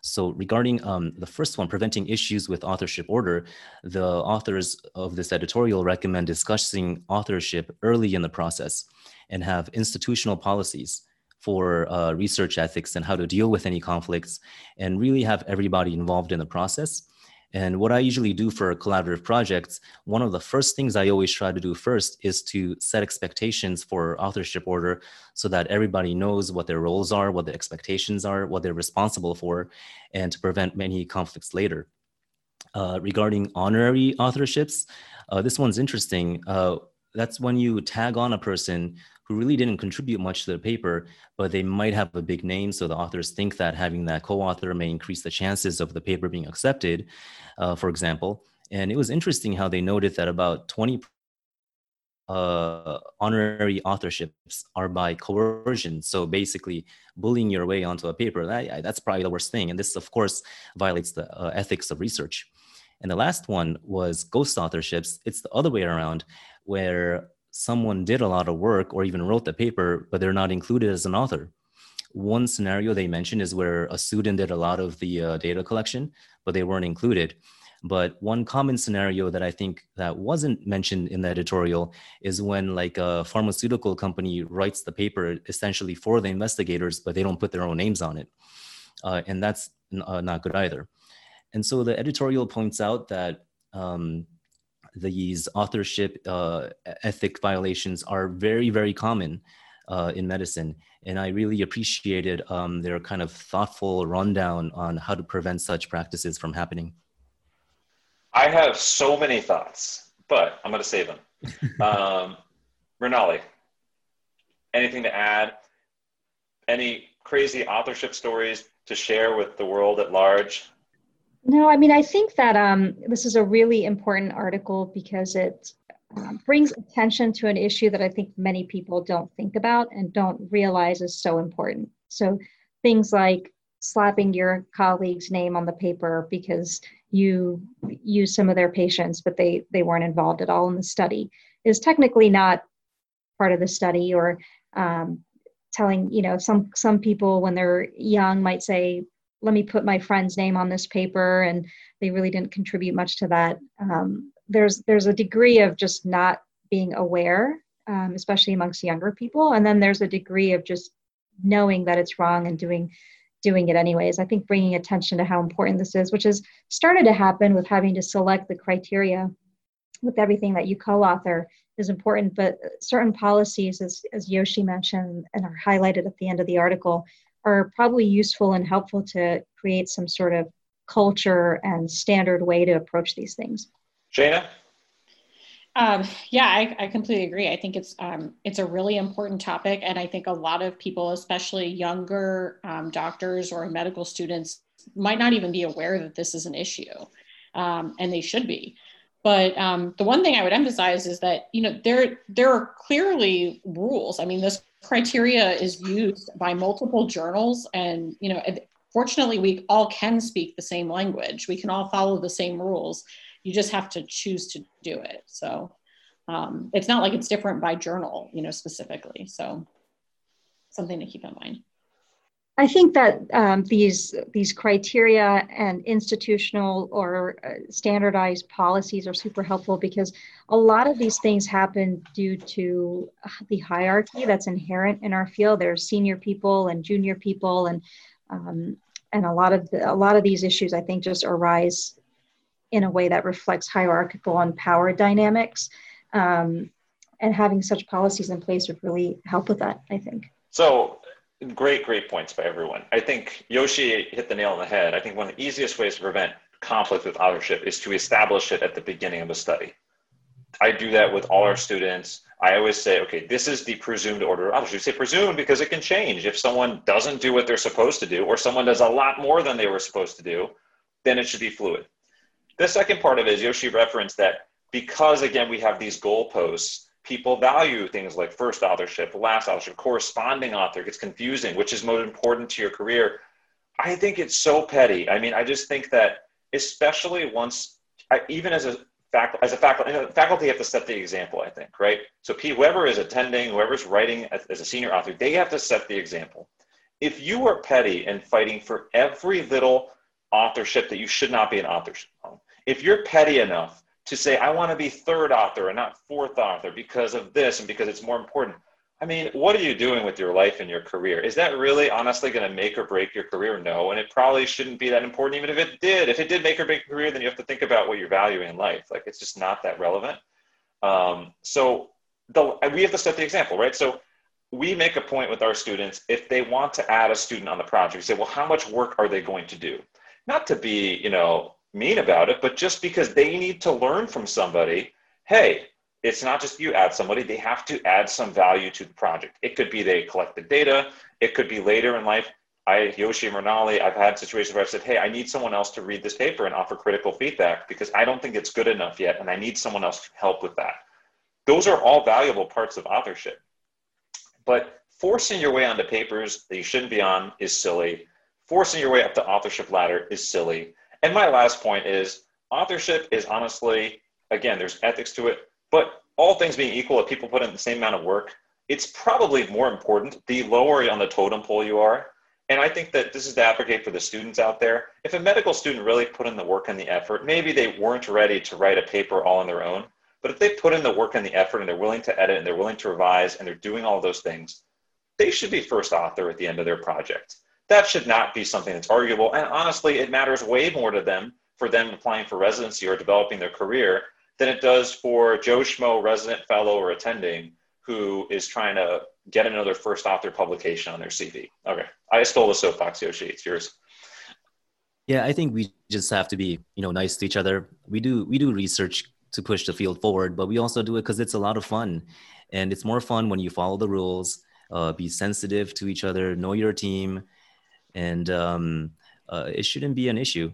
S5: So regarding the first one, preventing issues with authorship order, the authors of this editorial recommend discussing authorship early in the process and have institutional policies for research ethics and how to deal with any conflicts, and really have everybody involved in the process. And what I usually do for collaborative projects, one of the first things I always try to do first is to set expectations for authorship order so that everybody knows what their roles are, what the expectations are, what they're responsible for, and to prevent many conflicts later. Regarding honorary authorships, this one's interesting. That's when you tag on a person who really didn't contribute much to the paper, but they might have a big name. So the authors think that having that co-author may increase the chances of the paper being accepted, for example. And it was interesting how they noted that about 20 honorary authorships are by coercion. So basically bullying your way onto a paper, that's probably the worst thing. And this, of course, violates the ethics of research. And the last one was ghost authorships. It's the other way around, where someone did a lot of work or even wrote the paper, but they're not included as an author. One scenario they mentioned is where a student did a lot of the data collection, but they weren't included. But one common scenario that I think that wasn't mentioned in the editorial is when like a pharmaceutical company writes the paper essentially for the investigators, but they don't put their own names on it. And that's not good either. And so the editorial points out that these authorship ethic violations are very, very common in medicine. And I really appreciated their kind of thoughtful rundown on how to prevent such practices from happening.
S7: I have so many thoughts, but I'm going to save them. Mrinali, anything to add? Any crazy authorship stories to share with the world at large?
S6: No, I mean, I think that this is a really important article because it brings attention to an issue that I think many people don't think about and don't realize is so important. So things like slapping your colleague's name on the paper because you use some of their patients, but they weren't involved at all in the study is technically not part of the study, or telling, some people when they're young might say, let me put my friend's name on this paper, and they really didn't contribute much to that. There's a degree of just not being aware, especially amongst younger people. And then there's a degree of just knowing that it's wrong and doing it anyways. I think bringing attention to how important this is, which has started to happen with having to select the criteria with everything that you co-author, is important. But certain policies, as Yoshi mentioned and are highlighted at the end of the article, are probably useful and helpful to create some sort of culture and standard way to approach these things.
S7: Shana?
S4: Yeah, I completely agree. I think it's a really important topic. And I think a lot of people, especially younger doctors or medical students, might not even be aware that this is an issue, and they should be. But the one thing I would emphasize is that, there are clearly rules. I mean, this criteria is used by multiple journals, and, fortunately, we all can speak the same language. We can all follow the same rules. You just have to choose to do it. So it's not like it's different by journal, specifically. So something to keep in mind.
S6: I think that these criteria and institutional or standardized policies are super helpful, because a lot of these things happen due to the hierarchy that's inherent in our field. There's senior people and junior people, and a lot of these issues, I think, just arise in a way that reflects hierarchical and power dynamics. And having such policies in place would really help with that, I think.
S7: So great points by everyone. I think Yoshi hit the nail on the head. I think one of the easiest ways to prevent conflict with authorship is to establish it at the beginning of the study. I do that with all our students. I always say, okay, this is the presumed order of authorship. You say presumed because it can change. If someone doesn't do what they're supposed to do, or someone does a lot more than they were supposed to do, then it should be fluid. The second part of it is Yoshi referenced that because, again, we have these goalposts, people value things like first authorship, last authorship, corresponding author. It gets confusing, which is most important to your career. I think it's so petty. I mean, I just think that especially once, even as a faculty have to set the example, I think, right? So whoever is attending, whoever's writing as a senior author, they have to set the example. If you are petty and fighting for every little authorship that you should not be an author. If you're petty enough to say, I want to be third author and not fourth author because of this and because it's more important, I mean, what are you doing with your life and your career? Is that really honestly going to make or break your career? No, and it probably shouldn't be that important, even if it did. If it did make or break your career, then you have to think about what you're valuing in life. Like, it's just not that relevant. We have to set the example, right? So we make a point with our students, if they want to add a student on the project, we say, well, how much work are they going to do? Not to be, mean about it, but just because they need to learn from somebody, hey, it's not just you add somebody, they have to add some value to the project. It could be they collect the data. It could be later in life. Yoshi and Mrinali, I've had situations where I've said, hey, I need someone else to read this paper and offer critical feedback because I don't think it's good enough yet, and I need someone else to help with that. Those are all valuable parts of authorship. But forcing your way onto papers that you shouldn't be on is silly. Forcing your way up the authorship ladder is silly. And my last point is, authorship is honestly, again, there's ethics to it, but all things being equal, if people put in the same amount of work, it's probably more important the lower on the totem pole you are. And I think that this is to advocate for the students out there. If a medical student really put in the work and the effort, maybe they weren't ready to write a paper all on their own, but if they put in the work and the effort and they're willing to edit and they're willing to revise and they're doing all those things, they should be first author at the end of their project. That should not be something that's arguable. And honestly, it matters way more to them for them applying for residency or developing their career than it does for Joe Schmo, resident, fellow, or attending who is trying to get another first author publication on their CV. Okay, I stole the soapbox, Yoshi. It's yours.
S5: Yeah, I think we just have to be, nice to each other. We do research to push the field forward, but we also do it because it's a lot of fun. And it's more fun when you follow the rules, be sensitive to each other, know your team, and it shouldn't be an issue.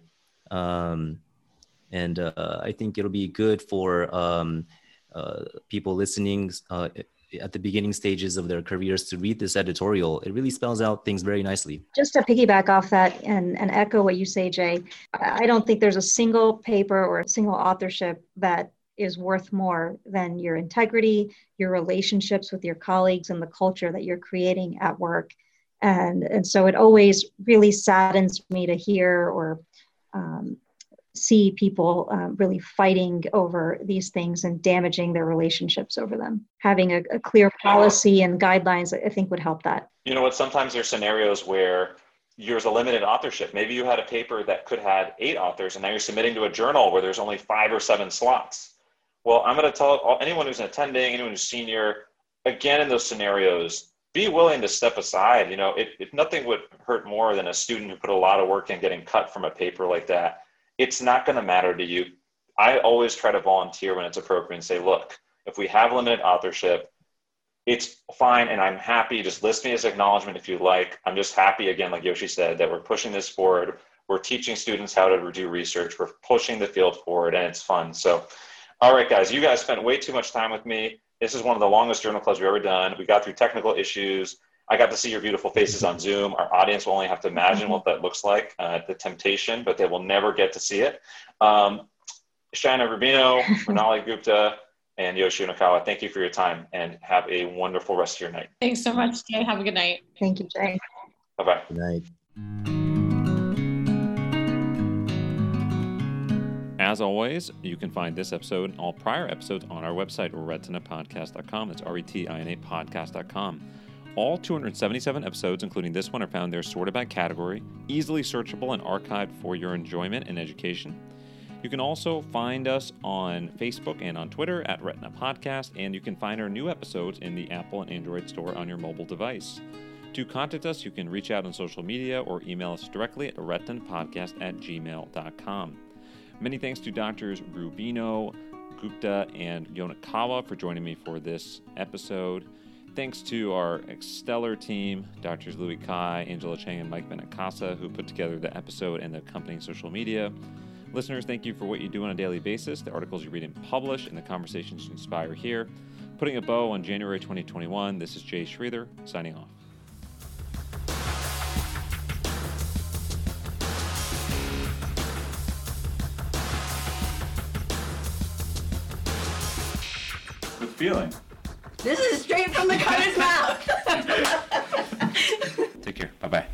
S5: And I think it'll be good for people listening at the beginning stages of their careers to read this editorial. It really spells out things very nicely.
S6: Just to piggyback off that and echo what you say, Jay, I don't think there's a single paper or a single authorship that is worth more than your integrity, your relationships with your colleagues, and the culture that you're creating at work. And so it always really saddens me to hear or see people really fighting over these things and damaging their relationships over them. Having a clear policy and guidelines, I think, would help that.
S7: You know what? Sometimes there's scenarios where there's a limited authorship. Maybe you had a paper that could have 8 authors, and now you're submitting to a journal where there's only 5 or 7 slots. Well, I'm going to tell anyone who's attending, anyone who's senior, again, in those scenarios, be willing to step aside. If nothing would hurt more than a student who put a lot of work in getting cut from a paper like that. It's not going to matter to you. I always try to volunteer when it's appropriate and say, look, if we have limited authorship, it's fine. And I'm happy. Just list me as acknowledgement if you like. I'm just happy, again, like Yoshi said, that we're pushing this forward. We're teaching students how to do research. We're pushing the field forward, and it's fun. So, all right, guys, you guys spent way too much time with me. This is one of the longest journal clubs we've ever done. We got through technical issues. I got to see your beautiful faces on Zoom. Our audience will only have to imagine what that looks like, the temptation, but they will never get to see it. Shaina Rubino, Mrinali Gupta, and Yoshi Unokawa, thank you for your time, and have a wonderful rest of your night.
S4: Thanks so much, Jay. Have a good night.
S6: Thank you, Jay.
S7: Bye-bye.
S5: Good night.
S2: As always, you can find this episode and all prior episodes on our website, retinapodcast.com. That's RETINA podcast.com. All 277 episodes, including this one, are found there sorted by category, easily searchable and archived for your enjoyment and education. You can also find us on Facebook and on Twitter at Retina Podcast, and you can find our new episodes in the Apple and Android store on your mobile device. To contact us, you can reach out on social media or email us directly at retinapodcast@gmail.com. Many thanks to Drs. Rubino, Gupta, and Yonakawa for joining me for this episode. Thanks to our stellar team, Drs. Louis Kai, Angela Chang, and Mike Benacasa, who put together the episode and the accompanying social media. Listeners, thank you for what you do on a daily basis, the articles you read and publish, and the conversations you inspire here. Putting a bow on January 2021, this is Jay Sridhar, signing off.
S7: With feeling.
S8: This is straight from the cutter's mouth.
S2: Take care. Bye-bye.